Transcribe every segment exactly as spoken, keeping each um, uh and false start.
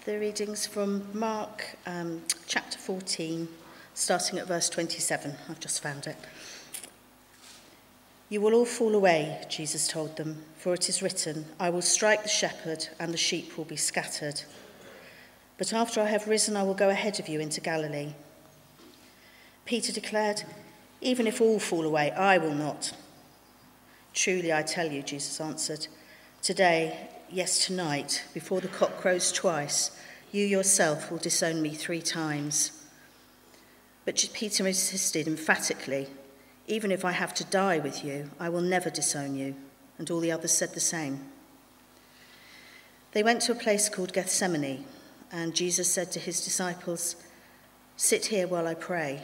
The readings from Mark um, chapter fourteen, starting at verse twenty-seven. I've just found it. "You will all fall away," Jesus told them, "for it is written, 'I will strike the shepherd and the sheep will be scattered.' But after I have risen, I will go ahead of you into Galilee." Peter declared, "Even if all fall away, I will not." "Truly, I tell you," Jesus answered, "today, yes, tonight, before the cock crows twice, you yourself will disown me three times." But Peter insisted emphatically, "Even if I have to die with you, I will never disown you." And all the others said the same. They went to a place called Gethsemane, and Jesus said to his disciples, "Sit here while I pray."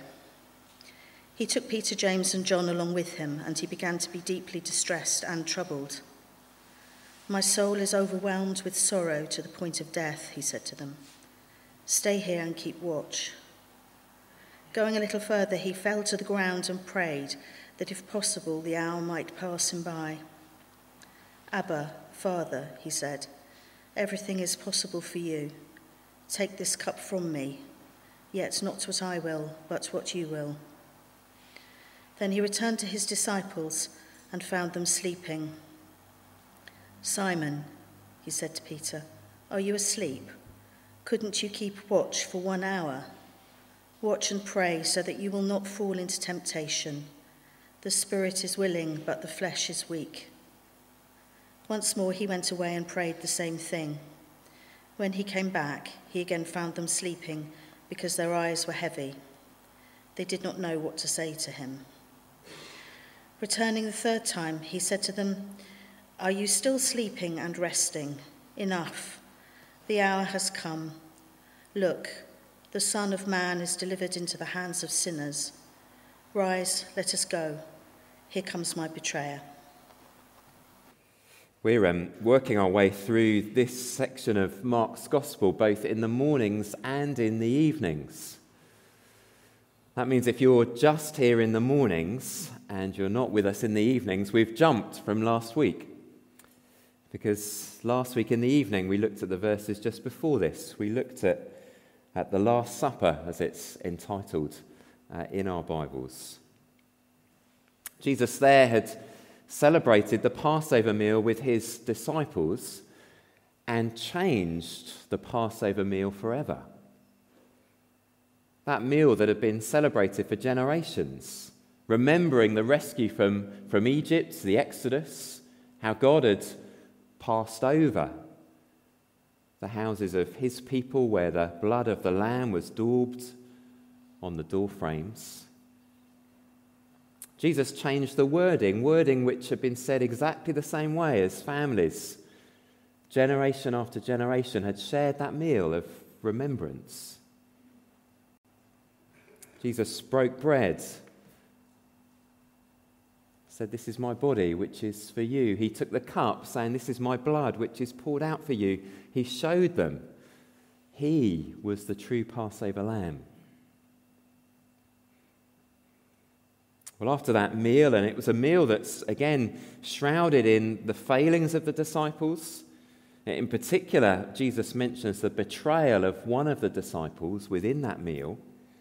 He took Peter, James, and John along with him, and he began to be deeply distressed and troubled. "My soul is overwhelmed with sorrow to the point of death," he said to them. "Stay here and keep watch." Going a little further, he fell to the ground and prayed that if possible the hour might pass him by. "Abba, Father," he said, "everything is possible for you. Take this cup from me, yet not what I will, but what you will." Then he returned to his disciples and found them sleeping. "Simon," he said to Peter, "are you asleep? Couldn't you keep watch for one hour? Watch and pray so that you will not fall into temptation. The spirit is willing, but the flesh is weak." Once more he went away and prayed the same thing. When he came back, he again found them sleeping because their eyes were heavy. They did not know what to say to him. Returning the third time, he said to them, "Are you still sleeping and resting? Enough. The hour has come. Look, the Son of Man is delivered into the hands of sinners. Rise, let us go. Here comes my betrayer." We're um, working our way through this section of Mark's Gospel, both in the mornings and in the evenings. That means if you're just here in the mornings and you're not with us in the evenings, we've jumped from last week. Because last week in the evening, we looked at the verses just before this. We looked at, at the Last Supper, as it's entitled uh, in our Bibles. Jesus there had celebrated the Passover meal with his disciples and changed the Passover meal forever. That meal that had been celebrated for generations, remembering the rescue from, from Egypt, the Exodus, how God had passed over the houses of his people where the blood of the Lamb was daubed on the door frames. Jesus changed the wording, wording which had been said exactly the same way as families, generation after generation, had shared that meal of remembrance. Jesus broke bread, said, "This is my body, which is for you." He took the cup, saying, "This is my blood, which is poured out for you." He showed them he was the true Passover lamb. Well, after that meal, and it was a meal that's, again, shrouded in the failings of the disciples. In particular, Jesus mentions the betrayal of one of the disciples within that meal.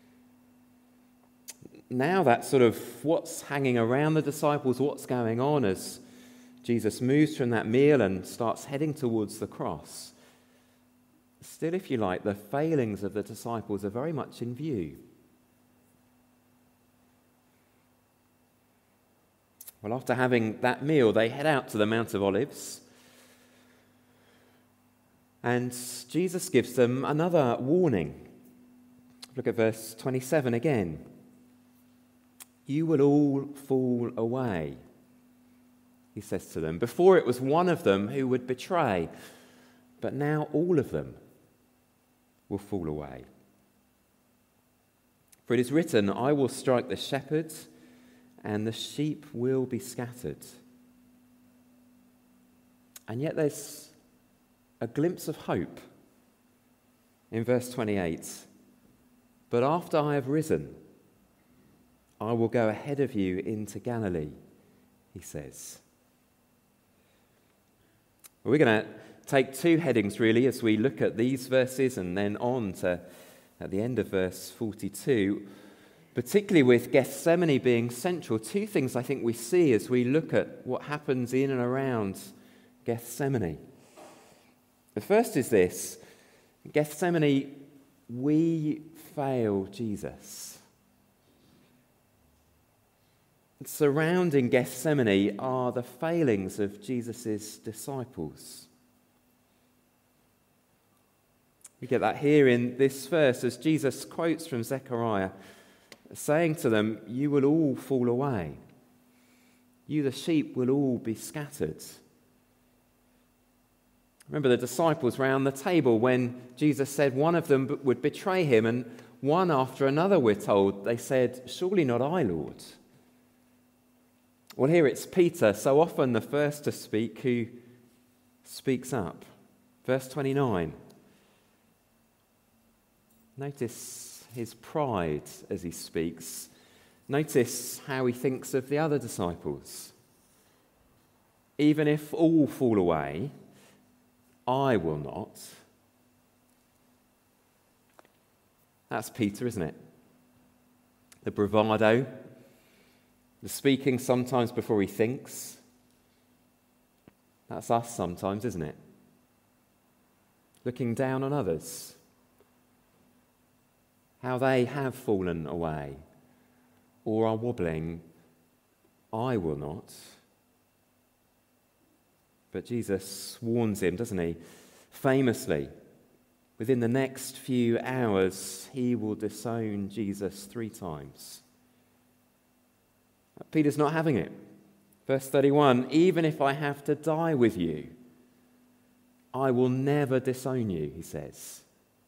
Now that's sort of what's hanging around the disciples, what's going on as Jesus moves from that meal and starts heading towards the cross. Still, if you like, the failings of the disciples are very much in view. Well, after having that meal, they head out to the Mount of Olives. And Jesus gives them another warning. Look at verse twenty-seven again. "You will all fall away," he says to them. Before it was one of them who would betray, but now all of them will fall away. "For it is written, 'I will strike the shepherd, and the sheep will be scattered.'" And yet there's a glimpse of hope in verse twenty-eight. "But after I have risen, I will go ahead of you into Galilee," he says. Well, we're going to take two headings really as we look at these verses and then on to at the end of verse forty-two, particularly with Gethsemane being central. Two things I think we see as we look at what happens in and around Gethsemane. The first is this: Gethsemane, we fail Jesus. Surrounding Gethsemane are the failings of Jesus' disciples. We get that here in this verse as Jesus quotes from Zechariah, saying to them, "You will all fall away. You, the sheep, will all be scattered." Remember the disciples round the table when Jesus said one of them would betray him, and one after another, we're told, they said, "Surely not I, Lord." Well, here it's Peter, so often the first to speak, who speaks up. Verse twenty-nine. Notice his pride as he speaks. Notice how he thinks of the other disciples. "Even if all fall away, I will not." That's Peter, isn't it? The bravado, the speaking sometimes before he thinks. That's us sometimes, isn't it? Looking down on others, how they have fallen away or are wobbling. I will not. But Jesus warns him, doesn't he? Famously, within the next few hours, he will disown Jesus three times. Peter's not having it. Verse thirty-one, "Even if I have to die with you, I will never disown you," he says.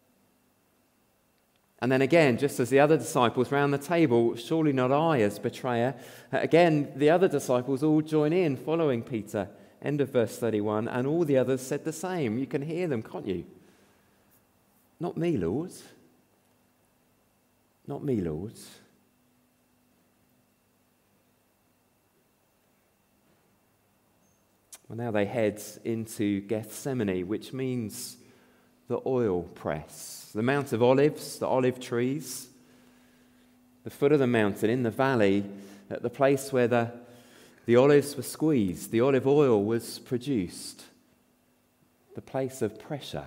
And then again, just as the other disciples round the table, "Surely not I as betrayer," again, the other disciples all join in following Peter. End of verse thirty-one, and all the others said the same. You can hear them, can't you? "Not me, Lord. Not me, Lord." Well, now they head into Gethsemane, which means the oil press, the Mount of Olives, the olive trees, the foot of the mountain in the valley, at the place where the, the olives were squeezed, the olive oil was produced, the place of pressure.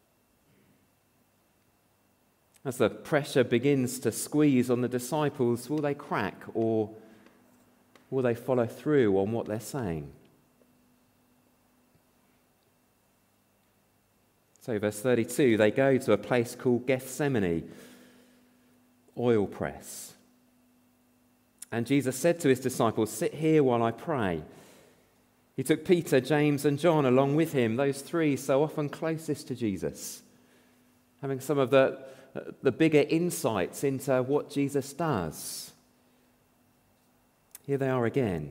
As the pressure begins to squeeze on the disciples, will they crack or will they follow through on what they're saying? So verse thirty-two, they go to a place called Gethsemane, oil press. And Jesus said to his disciples, "Sit here while I pray." He took Peter, James and John along with him, those three so often closest to Jesus, having some of the, the bigger insights into what Jesus does. Here they are again.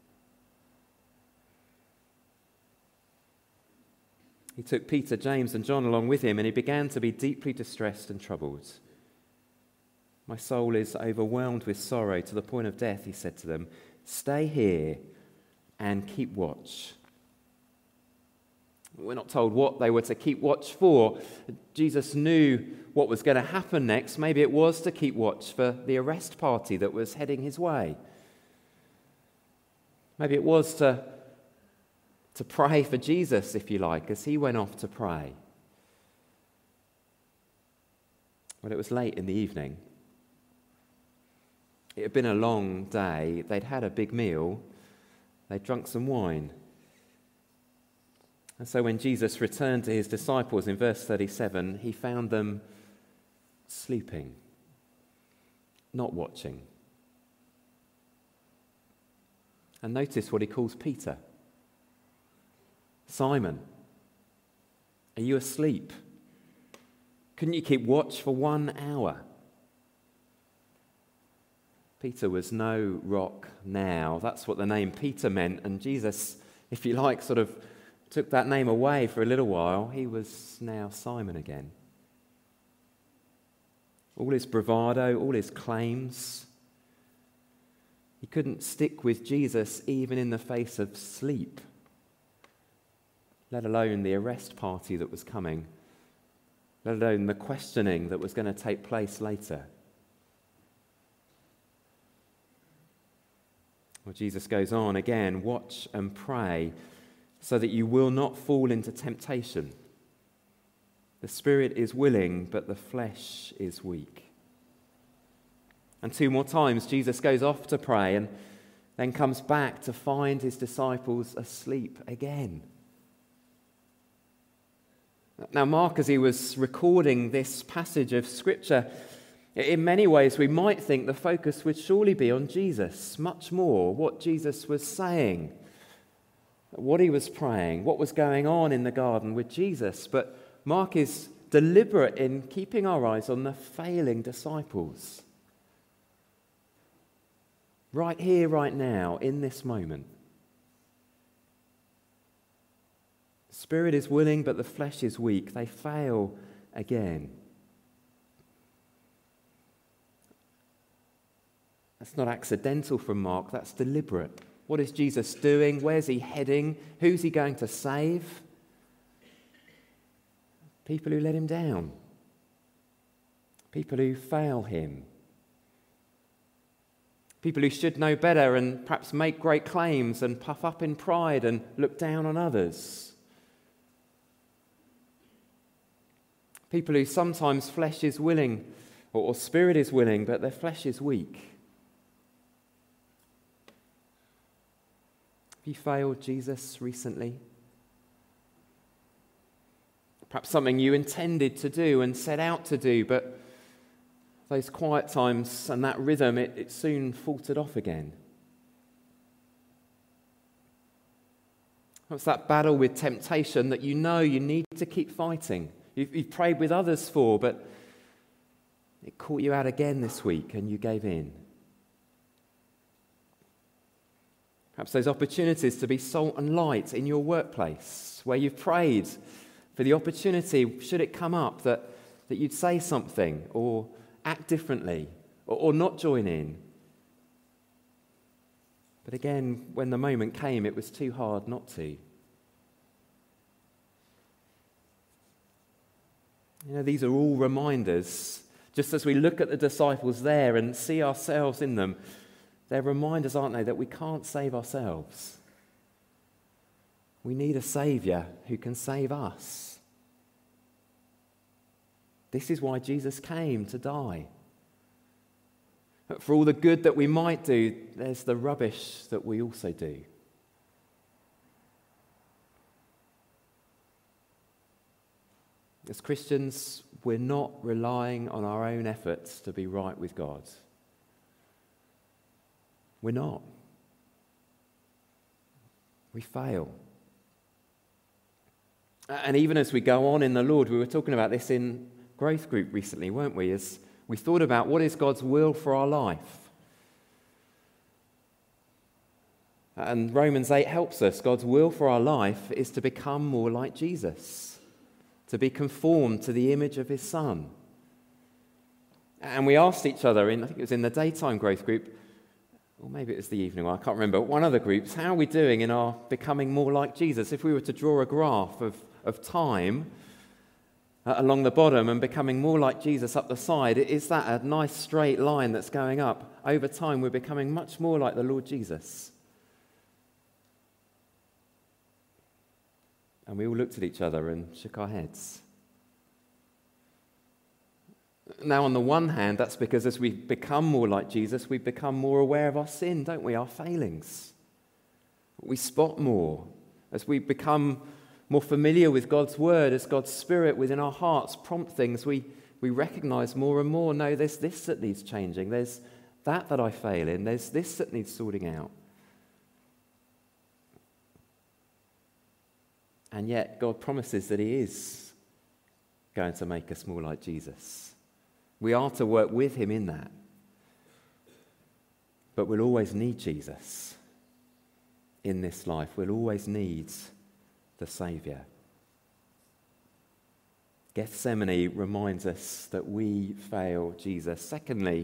He took Peter, James and John along with him, and he began to be deeply distressed and troubled. "My soul is overwhelmed with sorrow to the point of death," he said to them. "Stay here and keep watch." We're not told what they were to keep watch for. Jesus knew what was going to happen next. Maybe it was to keep watch for the arrest party that was heading his way. Maybe it was to to pray for Jesus, if you like, as he went off to pray. Well, it was late in the evening. It had been a long day. They'd had a big meal. They'd drunk some wine. And so when Jesus returned to his disciples in verse thirty-seven, he found them sleeping, not watching. And notice what he calls Peter. "Simon, are you asleep? Couldn't you keep watch for one hour?" Peter was no rock now. That's what the name Peter meant. And Jesus, if you like, sort of took that name away for a little while. He was now Simon again. All his bravado, all his claims. He couldn't stick with Jesus even in the face of sleep. let alone the arrest party that was coming, let alone the questioning that was going to take place later. Well, Jesus goes on again, watch and pray so that you will not fall into temptation. The spirit is willing, but the flesh is weak. And two more times, Jesus goes off to pray and then comes back to find his disciples asleep again. Now, Mark, as he was recording this passage of Scripture, in many ways we might think the focus would surely be on Jesus, much more what Jesus was saying, what he was praying, what was going on in the garden with Jesus. But Mark is deliberate in keeping our eyes on the failing disciples. Right here, right now, in this moment. The spirit is willing, but the flesh is weak. They fail again. That's not accidental from Mark, that's deliberate. What is Jesus doing? Where's he heading? Who's he going to save? People who let him down. People who fail him. People who should know better and perhaps make great claims and puff up in pride and look down on others. People who sometimes flesh is willing or, or spirit is willing, but their flesh is weak. Have you failed Jesus recently? Perhaps something you intended to do and set out to do, but those quiet times and that rhythm, it, it soon faltered off again. It's that battle with temptation that you know you need to keep fighting. You've, you've prayed with others for, but it caught you out again this week and you gave in. Perhaps those opportunities to be salt and light in your workplace, where you've prayed for the opportunity, should it come up, that, that you'd say something or act differently, or, or not join in. But again, when the moment came, it was too hard not to. You know, these are all reminders, just as we look at the disciples there and see ourselves in them, they're reminders, aren't they, that we can't save ourselves. We need a Saviour who can save us. This is why Jesus came to die. For all the good that we might do, there's the rubbish that we also do. As Christians, we're not relying on our own efforts to be right with God. We're not. We fail. And even as we go on in the Lord, we were talking about this in growth group recently, weren't we? As we thought about what is God's will for our life. And Romans eight helps us. God's will for our life is to become more like Jesus, to be conformed to the image of his Son. And we asked each other, in I think it was in the daytime growth group, or maybe it was the evening one, I can't remember, one of the groups, how are we doing in our becoming more like Jesus? If we were to draw a graph of, of time uh, along the bottom and becoming more like Jesus up the side, is that a nice straight line that's going up? Over time, we're becoming much more like the Lord Jesus. And we all looked at each other and shook our heads. Now, on the one hand, that's because as we become more like Jesus, we become more aware of our sin, don't we? Our failings. We spot more. As we become more familiar with God's word, as God's Spirit within our hearts prompt things, we, we recognize more and more, no, there's this that needs changing. There's that that I fail in. There's this that needs sorting out. And yet, God promises that he is going to make us more like Jesus. We are to work with him in that. But we'll always need Jesus in this life. We'll always need the Saviour. Gethsemane reminds us that we fail Jesus. Secondly,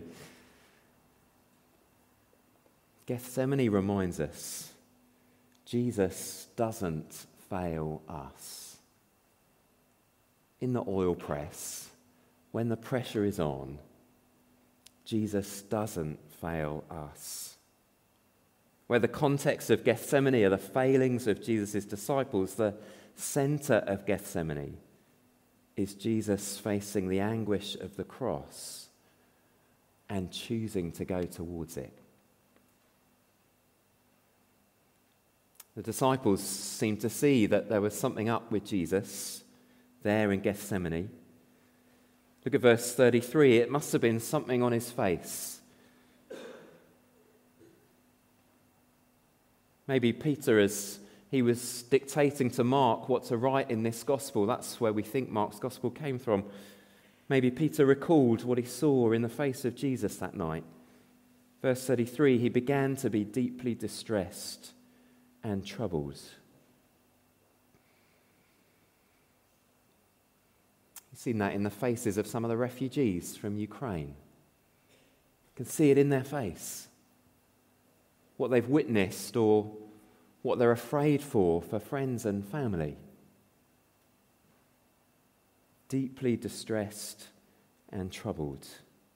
Gethsemane reminds us Jesus doesn't fail us. In the oil press, when the pressure is on, Jesus doesn't fail us. Where the context of Gethsemane are the failings of Jesus' disciples, the centre of Gethsemane is Jesus facing the anguish of the cross and choosing to go towards it. The disciples seemed to see that there was something up with Jesus there in Gethsemane. Look at verse thirty-three. It must have been something on his face. Maybe Peter, as he was dictating to Mark what to write in this gospel, that's where we think Mark's gospel came from. Maybe Peter recalled what he saw in the face of Jesus that night. Verse thirty-three, he began to be deeply distressed and troubled. You've seen that in the faces of some of the refugees from Ukraine. You can see it in their face. What they've witnessed or what they're afraid for for friends and family. Deeply distressed and troubled.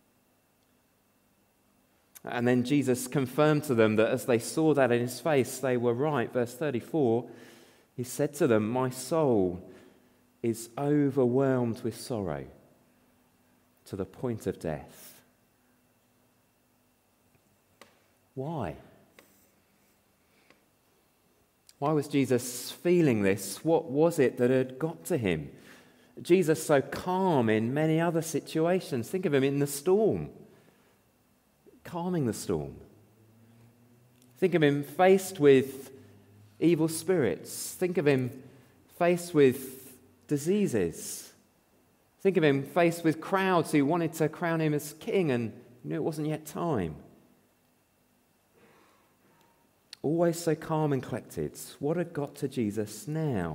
And then Jesus confirmed to them that as they saw that in his face, they were right. Verse thirty-four, he said to them, "My soul is overwhelmed with sorrow to the point of death." Why? Why was Jesus feeling this? What was it that had got to him? Jesus so calm in many other situations. Think of him in the storm, calming the storm. Think of him faced with evil spirits. Think of him faced with diseases. Think of him faced with crowds who wanted to crown him as king and knew it wasn't yet time. Always so calm and collected. What had got to Jesus now?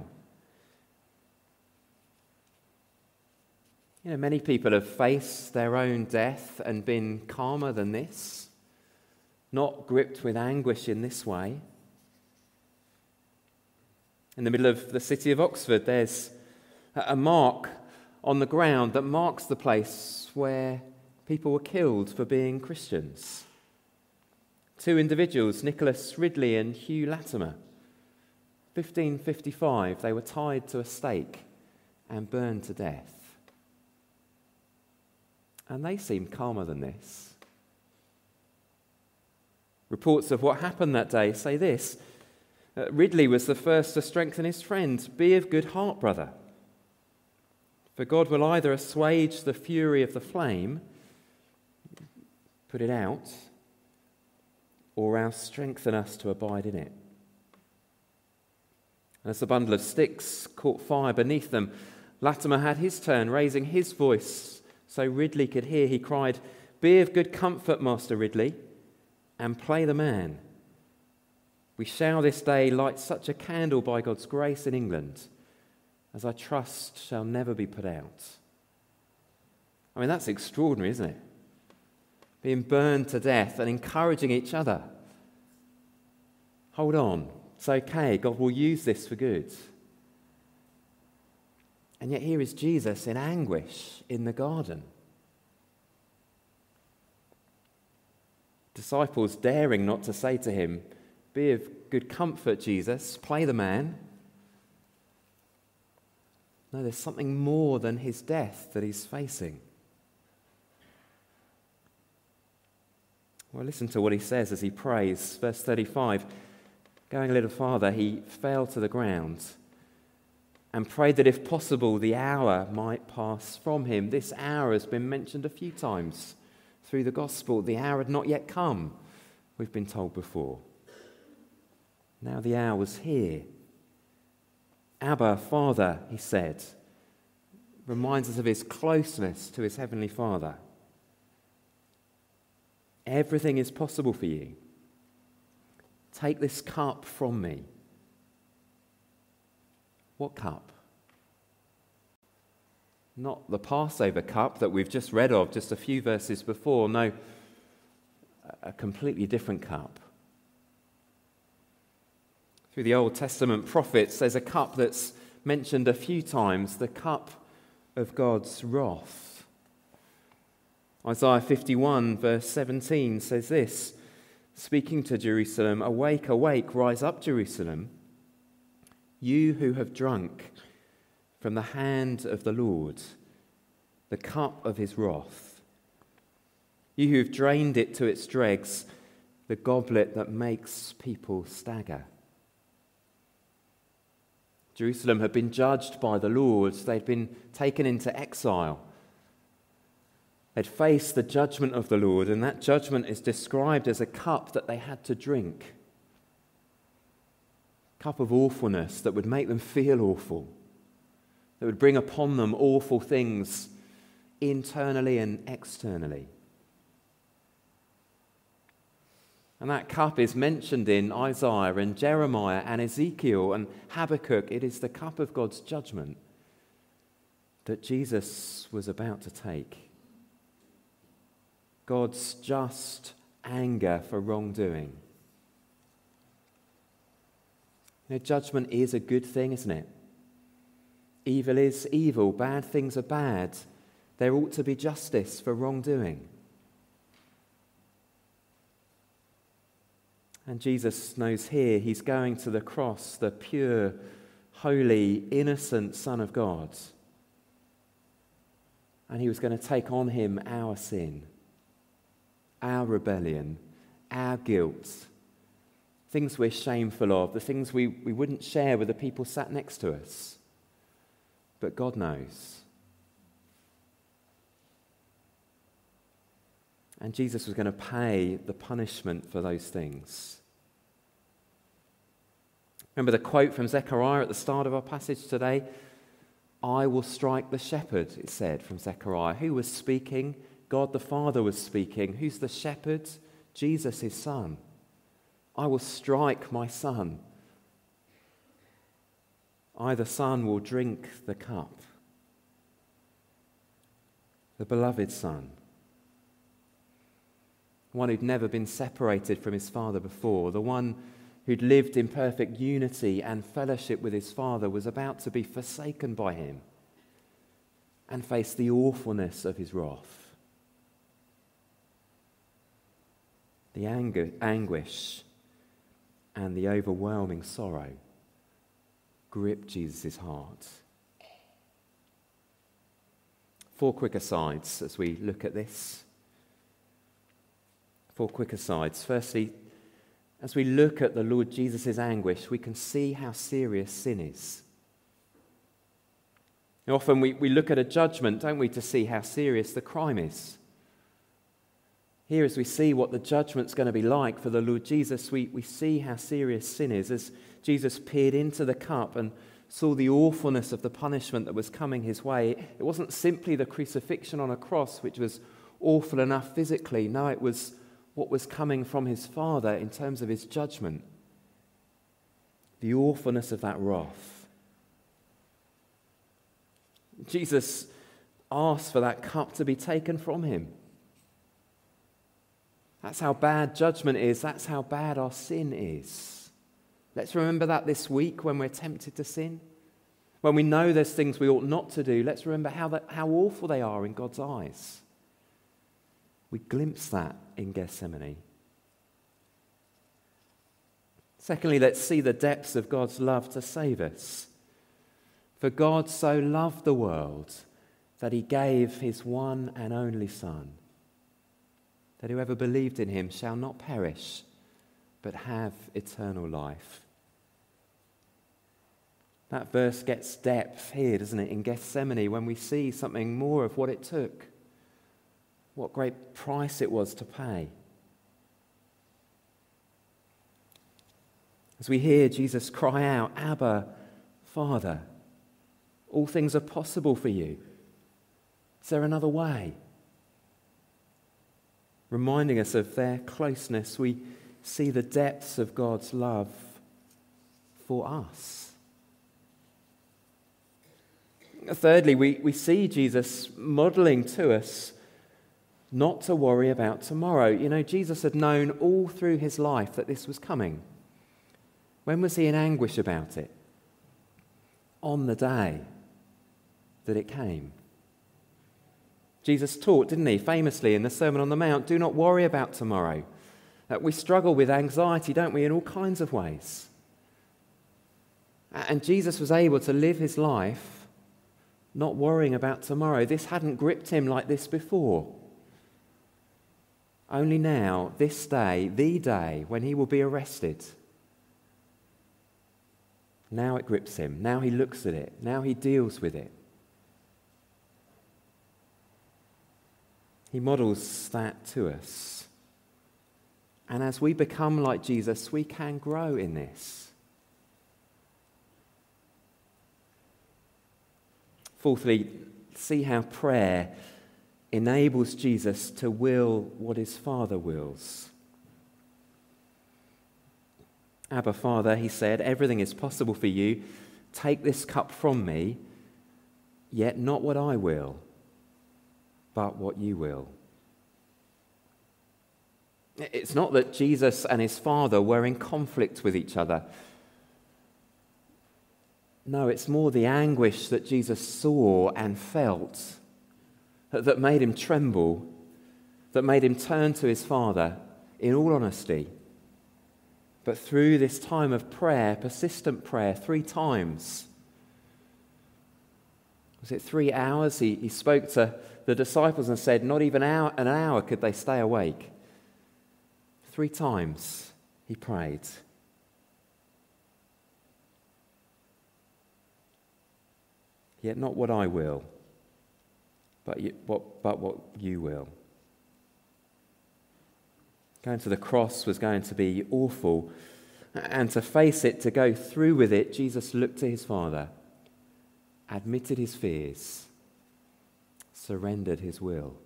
You know, many people have faced their own death and been calmer than this, not gripped with anguish in this way. In the middle of the city of Oxford, there's a mark on the ground that marks the place where people were killed for being Christians. Two individuals, Nicholas Ridley and Hugh Latimer. fifteen fifty-five, they were tied to a stake and burned to death. And they seemed calmer than this. Reports of what happened that day say this: uh, Ridley was the first to strengthen his friend. "Be of good heart, brother, for God will either assuage the fury of the flame, put it out, or else strengthen us to abide in it." And as the bundle of sticks caught fire beneath them, Latimer had his turn, raising his voice so Ridley could hear. He cried, "Be of good comfort, Master Ridley, and play the man. We shall this day light such a candle by God's grace in England as I trust shall never be put out." I mean, that's extraordinary, isn't it? Being burned to death and encouraging each other. Hold on, it's okay, God will use this for good. And yet here is Jesus in anguish in the garden. Disciples daring not to say to him, "Be of good comfort, Jesus, play the man." No, there's something more than his death that he's facing. Well, listen to what he says as he prays. Verse thirty-five, going a little farther, he fell to the ground and prayed that if possible the hour might pass from him. This hour has been mentioned a few times through the gospel. The hour had not yet come, we've been told before. Now the hour was here. Abba, Father, he said, reminds us of his closeness to his heavenly Father. Everything is possible for you. Take this cup from me. What cup? Not the Passover cup that we've just read of just a few verses before. No, a completely different cup. Through the Old Testament prophets, there's a cup that's mentioned a few times, the cup of God's wrath. Isaiah fifty-one, verse seventeen says this, speaking to Jerusalem, "Awake, awake, rise up, Jerusalem, you who have drunk from the hand of the Lord the cup of his wrath, you who have drained it to its dregs, the goblet that makes people stagger." Jerusalem had been judged by the Lord. They'd been taken into exile. They'd faced the judgment of the Lord, and that judgment is described as a cup that they had to drink. A cup of awfulness that would make them feel awful, that would bring upon them awful things internally and externally. And that cup is mentioned in Isaiah and Jeremiah and Ezekiel and Habakkuk. It is the cup of God's judgment that Jesus was about to take. God's just anger for wrongdoing. You know, judgment is a good thing, isn't it? Evil is evil, bad things are bad. There ought to be justice for wrongdoing. And Jesus knows here he's going to the cross, the pure, holy, innocent Son of God. And he was going to take on him our sin, our rebellion, our guilt, things we're shameful of, the things we, we wouldn't share with the people sat next to us. But God knows. And Jesus was going to pay the punishment for those things. Remember the quote from Zechariah at the start of our passage today? "I will strike the shepherd," it said from Zechariah. Who was speaking? God the Father was speaking. Who's the shepherd? Jesus, his son. "I will strike my son. I, the Son, will drink the cup." The beloved Son. One who'd never been separated from his Father before, the one who'd lived in perfect unity and fellowship with his Father, was about to be forsaken by him and face the awfulness of his wrath. The anger, anguish and the overwhelming sorrow gripped Jesus' heart. Four quick asides as we look at this. Four quick asides. Firstly, as we look at the Lord Jesus' anguish, we can see how serious sin is. And often we, we look at a judgment, don't we, to see how serious the crime is. Here, as we see what the judgment's going to be like for the Lord Jesus, we, we see how serious sin is. As Jesus peered into the cup and saw the awfulness of the punishment that was coming his way, it wasn't simply the crucifixion on a cross, which was awful enough physically. No, it was what was coming from his Father in terms of his judgment. The awfulness of that wrath. Jesus asked for that cup to be taken from him. That's how bad judgment is. That's how bad our sin is. Let's remember that this week when we're tempted to sin. When we know there's things we ought not to do, let's remember how, that, how awful they are in God's eyes. We glimpse that in Gethsemane. Secondly, let's see the depths of God's love to save us. For God so loved the world that he gave his one and only Son, that whoever believed in him shall not perish, but have eternal life. That verse gets depth here, doesn't it, in Gethsemane, when we see something more of what it took. What great price it was to pay. As we hear Jesus cry out, "Abba, Father, all things are possible for you. Is there another way?" Reminding us of their closeness, we see the depths of God's love for us. Thirdly, we, we see Jesus modelling to us not to worry about tomorrow. You know, Jesus had known all through his life that this was coming. When was he in anguish about it? On the day that it came. Jesus taught, didn't he, famously in the Sermon on the Mount, do not worry about tomorrow. Uh, we struggle with anxiety, don't we, in all kinds of ways. And Jesus was able to live his life not worrying about tomorrow. This hadn't gripped him like this before. Only now, this day, the day when he will be arrested, now it grips him. Now he looks at it. Now he deals with it. He models that to us. And as we become like Jesus, we can grow in this. Fourthly, see how prayer enables Jesus to will what his Father wills. Abba, Father, he said, everything is possible for you. Take this cup from me, yet not what I will, but what you will. It's not that Jesus and his Father were in conflict with each other. No, it's more the anguish that Jesus saw and felt that made him tremble, that made him turn to his Father in all honesty. But through this time of prayer, persistent prayer, three times, was it three hours? He, he spoke to the disciples and said, not even an hour, an hour could they stay awake. Three times he prayed. Yet not what I will, but you, what, but what you will. Going to the cross was going to be awful, and to face it, to go through with it, Jesus looked to his Father, admitted his fears, surrendered his will.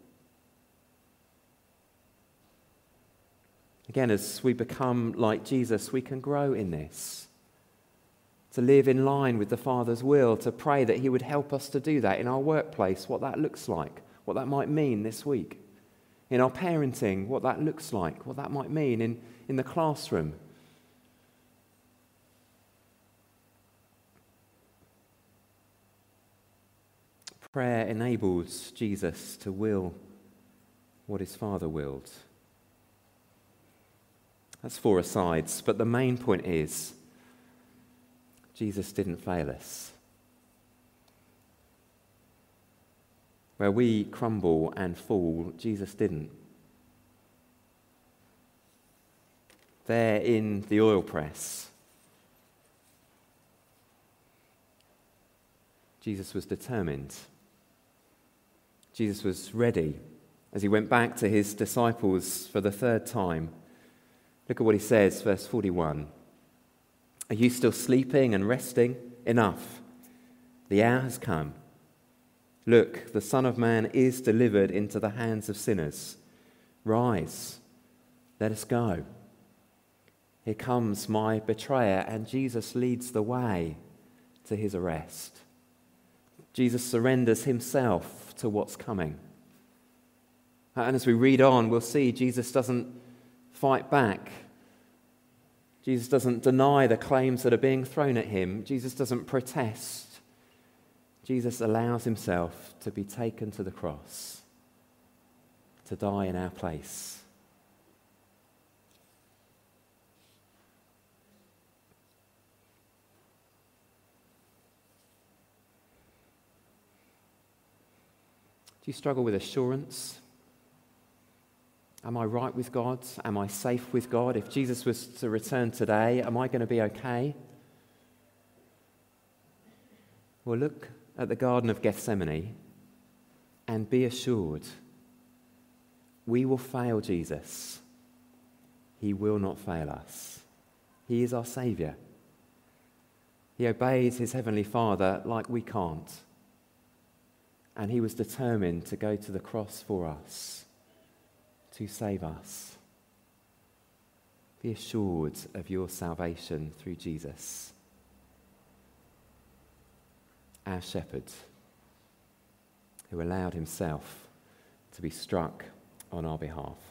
Again, as we become like Jesus, we can grow in this, to live in line with the Father's will, to pray that he would help us to do that in our workplace, what that looks like, what that might mean this week. In our parenting, what that looks like, what that might mean in, in the classroom. Prayer enables Jesus to will what his Father willed. That's four asides, but the main point is Jesus didn't fail us. Where we crumble and fall, Jesus didn't. There in the oil press, Jesus was determined. Jesus was ready as he went back to his disciples for the third time. Look at what he says, verse forty-one. Are you still sleeping and resting? Enough. The hour has come. Look, the Son of Man is delivered into the hands of sinners. Rise, let us go. Here comes my betrayer, and Jesus leads the way to his arrest. Jesus surrenders himself to what's coming. And as we read on, we'll see Jesus doesn't fight back. Jesus doesn't deny the claims that are being thrown at him. Jesus doesn't protest. Jesus allows himself to be taken to the cross, to die in our place. Do you struggle with assurance? Am I right with God? Am I safe with God? If Jesus was to return today, am I going to be okay? Well, look at the Garden of Gethsemane and be assured we will fail Jesus. He will not fail us. He is our Saviour. He obeys his Heavenly Father like we can't. And he was determined to go to the cross for us, to save us. Be assured of your salvation through Jesus, our shepherd, who allowed himself to be struck on our behalf.